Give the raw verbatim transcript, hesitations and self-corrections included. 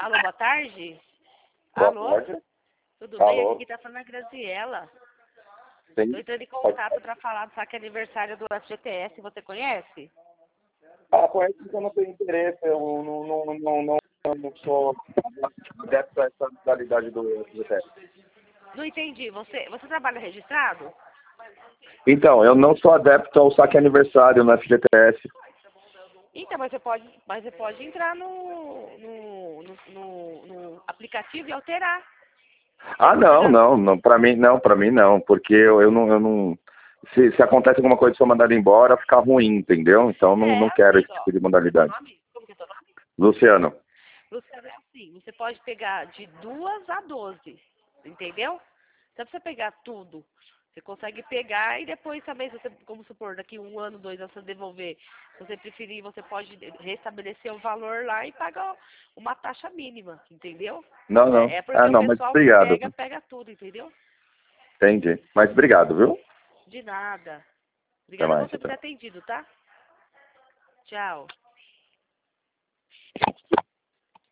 Alô, boa tarde? Boa Alô? tarde. Tudo Alô? bem? Aqui tá falando a Graziella. Sim. Estou entrando em contato para falar do saque aniversário do F G T S. Você conhece? Ah, conheço que eu não tenho interesse, eu não, não, não, não, não, eu não sou adepto a essa modalidade do F G T S. Não entendi. Você, você trabalha registrado? Então, eu não sou adepto ao saque aniversário no F G T S. Então, mas você pode, mas você pode entrar no, no, no, no- no aplicativo e alterar. Ah, não, não, não, pra mim não, pra mim não, porque eu, eu não, eu não, se, se acontece alguma coisa e sou mandado embora, fica ruim, entendeu? Então não, não É, quero mas esse ó, tipo de seu modalidade. nome? Como que é seu nome? Luciano, Luciano, é assim, você pode pegar de duas a doze, entendeu? Então, pra você pegar tudo, você consegue pegar e depois também, se você, como supor, daqui um ano, dois anos, você devolver, se você preferir, você pode restabelecer o valor lá e pagar uma taxa mínima, entendeu? não, não, É, é porque ah, o não, mas pessoal que obrigado, pega, pega tudo, entendeu? entendi, mas obrigado, viu? De nada. Até Obrigada a mais, você por até ter mais. atendido, tá? Tchau.